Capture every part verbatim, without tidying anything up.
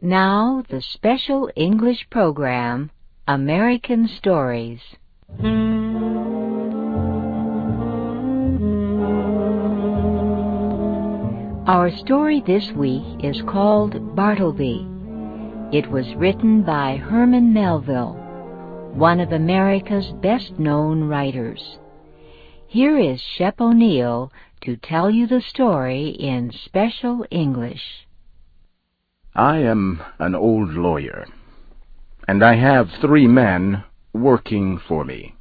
Now, the special English program, American Stories. Our story this week is called Bartleby. It was written by Herman Melville, one of America's best-known writers. Here is Shep O'Neal to tell you the story in special English. I am an old lawyer, and I have three men working for me.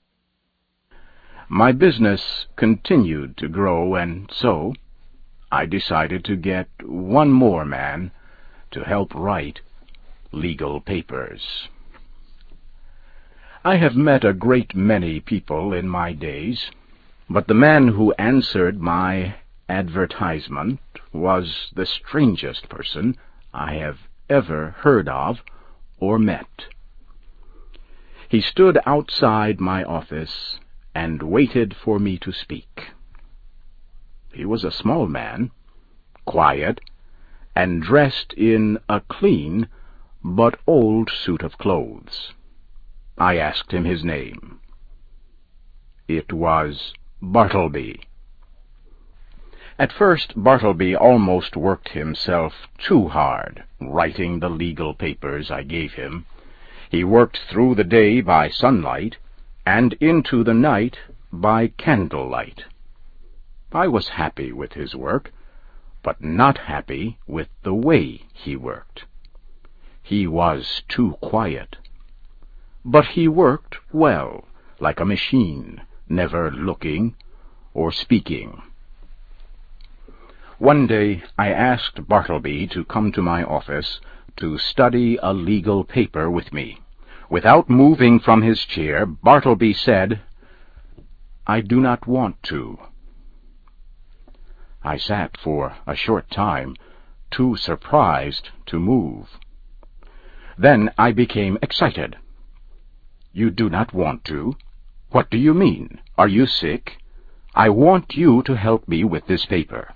My business continued to grow, and so I decided to get one more man to help write legal papers. I have met a great many people in my days, but the man who answered my advertisement was the strangest person I have ever heard of or met. He stood outside my office and waited for me to speak. He was a small man, quiet, and dressed in a clean but old suit of clothes. I asked him his name. It was Bartleby. At first, Bartleby almost worked himself too hard, writing the legal papers I gave him. He worked through the day by sunlight, and into the night by candlelight. I was happy with his work, but not happy with the way he worked. He was too quiet. But he worked well, like a machine, never looking or speaking. One day I asked Bartleby to come to my office to study a legal paper with me. Without moving from his chair, Bartleby said, "I do not want to." I sat for a short time, too surprised to move. Then I became excited. "You do not want to? What do you mean? Are you sick? I want you to help me with this paper."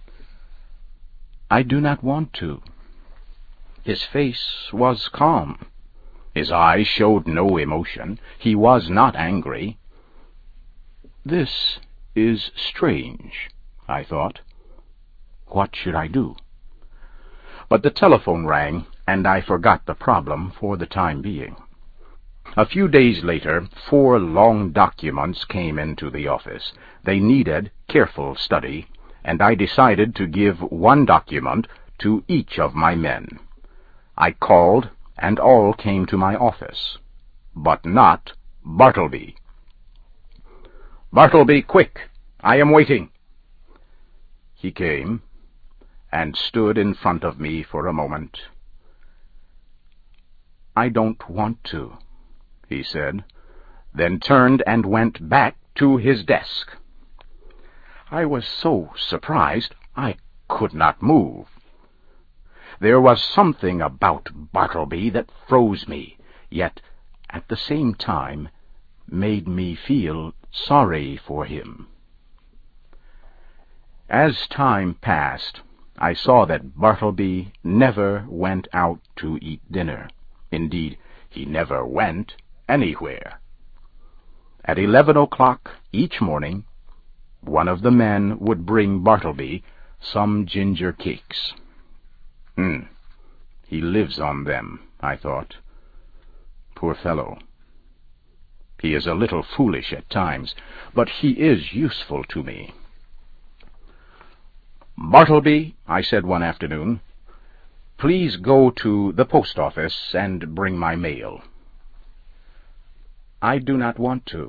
"I do not want to." His face was calm. His eyes showed no emotion. He was not angry. This is strange, I thought. What should I do? But the telephone rang, and I forgot the problem for the time being. A few days later, four long documents came into the office. They needed careful study, and I decided to give one document to each of my men. I called, and all came to my office, but not Bartleby. "Bartleby, quick! I am waiting." He came and stood in front of me for a moment. "I don't want to," he said, then turned and went back to his desk. I was so surprised I could not move. There was something about Bartleby that froze me, yet at the same time made me feel sorry for him. As time passed, I saw that Bartleby never went out to eat dinner. Indeed, he never went anywhere. At eleven o'clock each morning, one of the men would bring Bartleby some ginger cakes. Hmm, he lives on them, I thought. Poor fellow. He is a little foolish at times, but he is useful to me. "Bartleby," I said one afternoon, "please go to the post office and bring my mail." "I do not want to."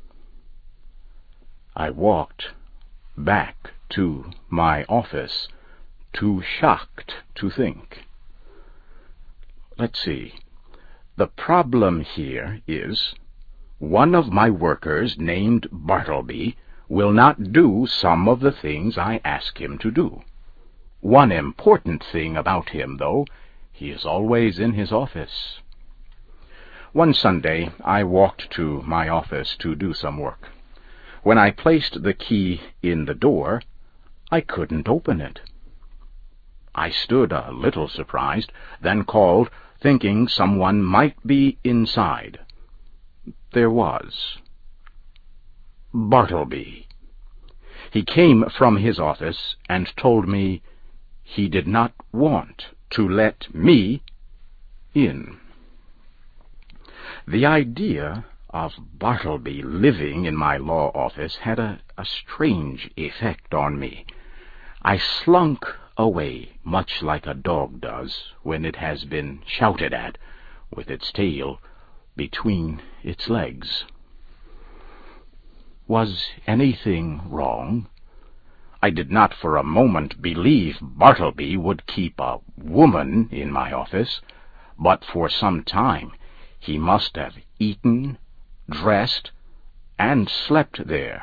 I walked back to my office, too shocked to think. Let's see. The problem here is one of my workers named Bartleby will not do some of the things I ask him to do. One important thing about him, though, he is always in his office. One Sunday I walked to my office to do some work. When I placed the key in the door, I couldn't open it. I stood a little surprised, then called, thinking someone might be inside. There was. Bartleby. He came from his office and told me he did not want to let me in. The idea of Bartleby living in my law office had a, a strange effect on me. I slunk away, much like a dog does when it has been shouted at, with its tail between its legs. Was anything wrong? I did not for a moment believe Bartleby would keep a woman in my office, but for some time he must have eaten, dressed, and slept there.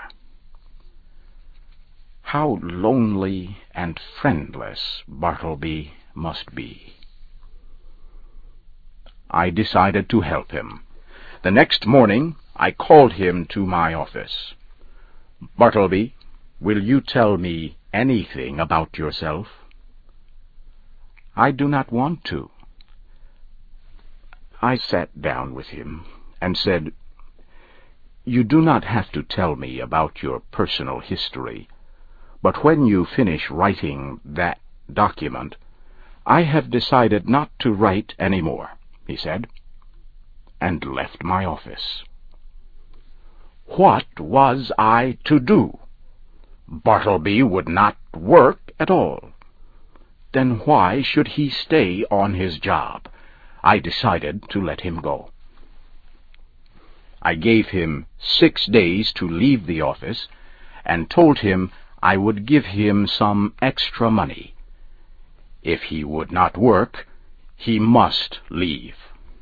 How lonely and friendless Bartleby must be. I decided to help him. The next morning I called him to my office. Bartleby, will you tell me anything about yourself? I do not want to. I sat down with him and said, You do not have to tell me about your personal history, but when you finish writing that document, I have decided not to write any more, he said, and left my office. What was I to do? Bartleby would not work at all. Then why should he stay on his job? I decided to let him go. I gave him six days to leave the office and told him I would give him some extra money. If he would not work, he must leave.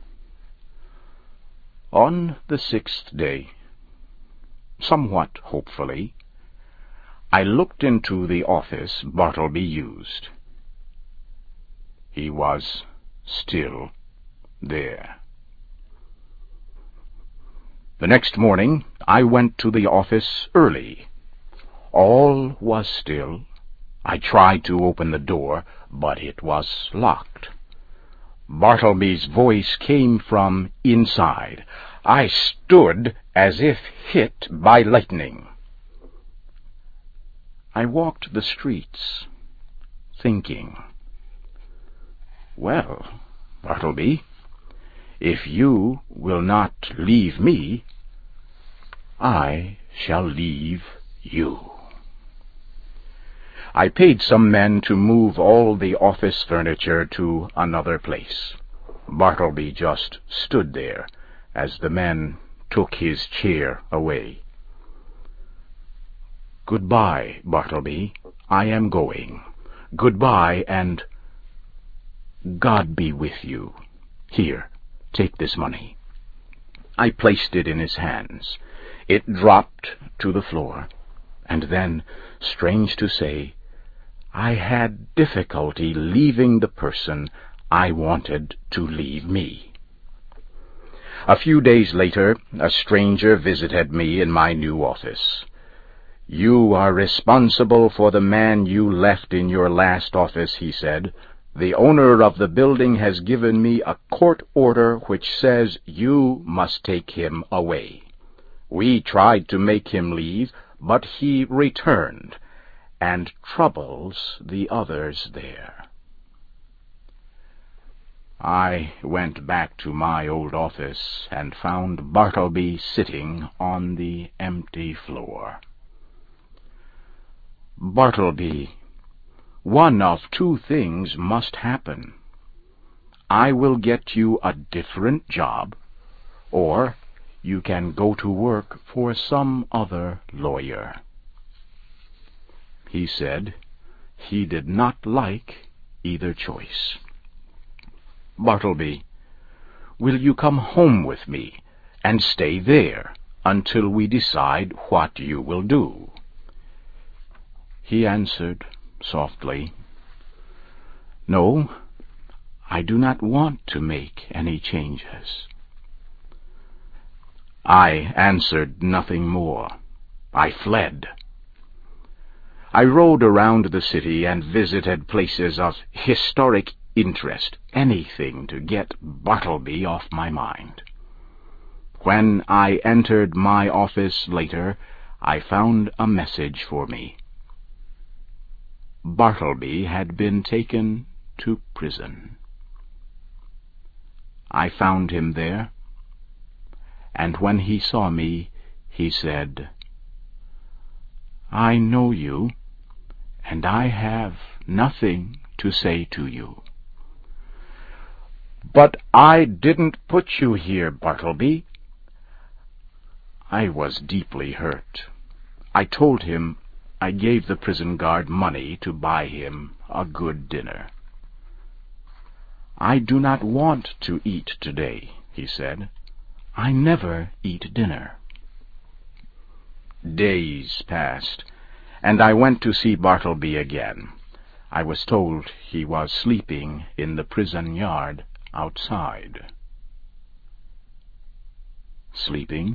On the sixth day, somewhat hopefully, I looked into the office Bartleby used. He was still there. The next morning I went to the office early. All was still. I tried to open the door, but it was locked. Bartleby's voice came from inside. I stood as if hit by lightning. I walked the streets, thinking, Well, Bartleby, if you will not leave me, I shall leave you. I paid some men to move all the office furniture to another place. Bartleby just stood there as the men took his chair away. Goodbye, Bartleby. I am going. Goodbye, and God be with you. Here, take this money. I placed it in his hands. It dropped to the floor, and then, strange to say, I had difficulty leaving the person I wanted to leave me. A few days later, a stranger visited me in my new office. You are responsible for the man you left in your last office, he said. The owner of the building has given me a court order which says you must take him away. We tried to make him leave, but he returned and troubles the others there. I went back to my old office and found Bartleby sitting on the empty floor. Bartleby, one of two things must happen. I will get you a different job, or you can go to work for some other lawyer. He said he did not like either choice. Bartleby, will you come home with me and stay there until we decide what you will do? He answered softly, No, I do not want to make any changes. I answered nothing more. I fled. I rode around the city and visited places of historic interest, anything to get Bartleby off my mind. When I entered my office later, I found a message for me. Bartleby had been taken to prison. I found him there, and when he saw me, he said, "I know you, and I have nothing to say to you." "But I didn't put you here, Bartleby." I was deeply hurt. I told him I gave the prison guard money to buy him a good dinner. "I do not want to eat today," he said. "I never eat dinner." Days passed, and I went to see Bartleby again. I was told he was sleeping in the prison yard outside. Sleeping?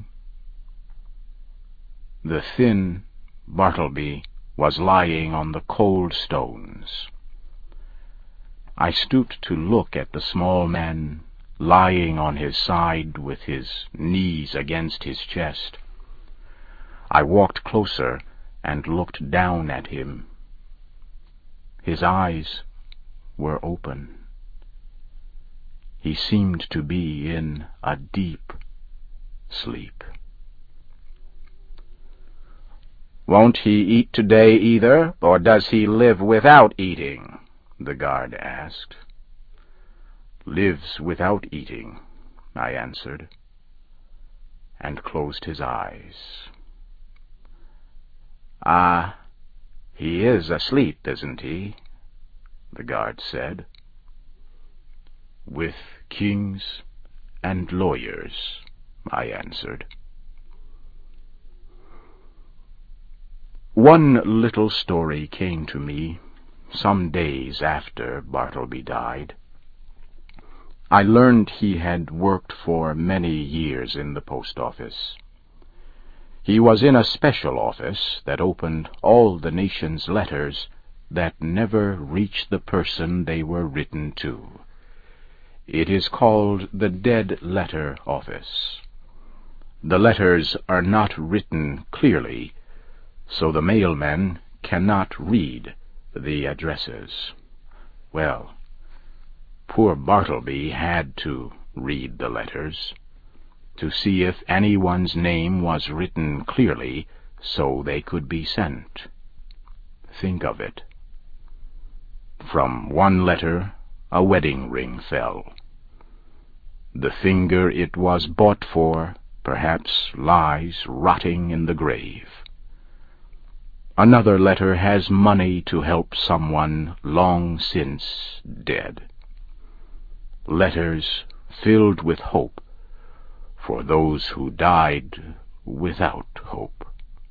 The thin Bartleby was lying on the cold stones. I stooped to look at the small man lying on his side with his knees against his chest. I walked closer and looked down at him. His eyes were open. He seemed to be in a deep sleep. "Won't he eat today either, or does he live without eating?" the guard asked. "Lives without eating," I answered, and closed his eyes. "Ah, he is asleep, isn't he?" the guard said. "With kings and lawyers," I answered. One little story came to me some days after Bartleby died. I learned he had worked for many years in the post office. He was in a special office that opened all the nation's letters that never reached the person they were written to. It is called the Dead Letter Office. The letters are not written clearly, so the mailman cannot read the addresses. Well, poor Bartleby had to read the letters to see if anyone's name was written clearly so they could be sent. Think of it. From one letter a wedding ring fell. The finger it was bought for perhaps lies rotting in the grave. Another letter has money to help someone long since dead. Letters filled with hope for those who died without hope.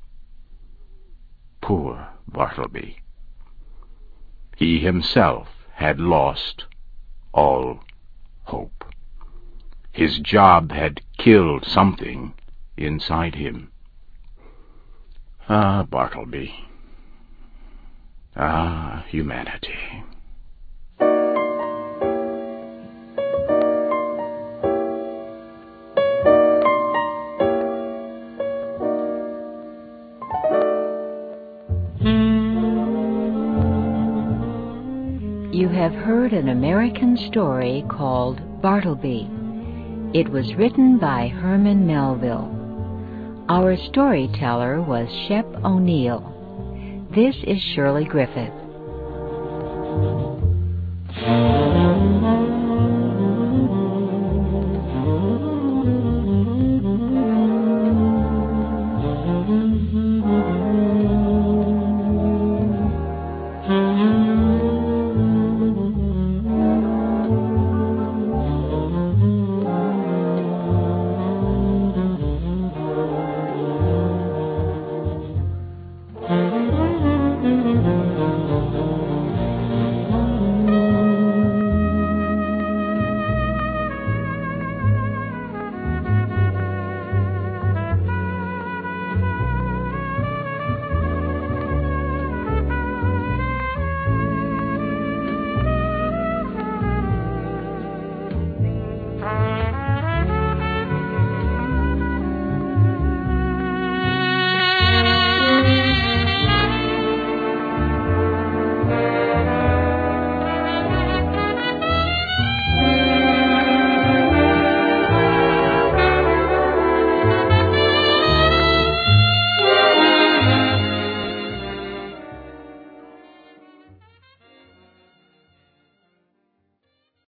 Poor Bartleby. He himself had lost all hope. His job had killed something inside him. Ah, Bartleby. Ah, humanity. You have heard an American story called Bartleby. It was written by Herman Melville. Our storyteller was Shep O'Neill. This is Shirley Griffith.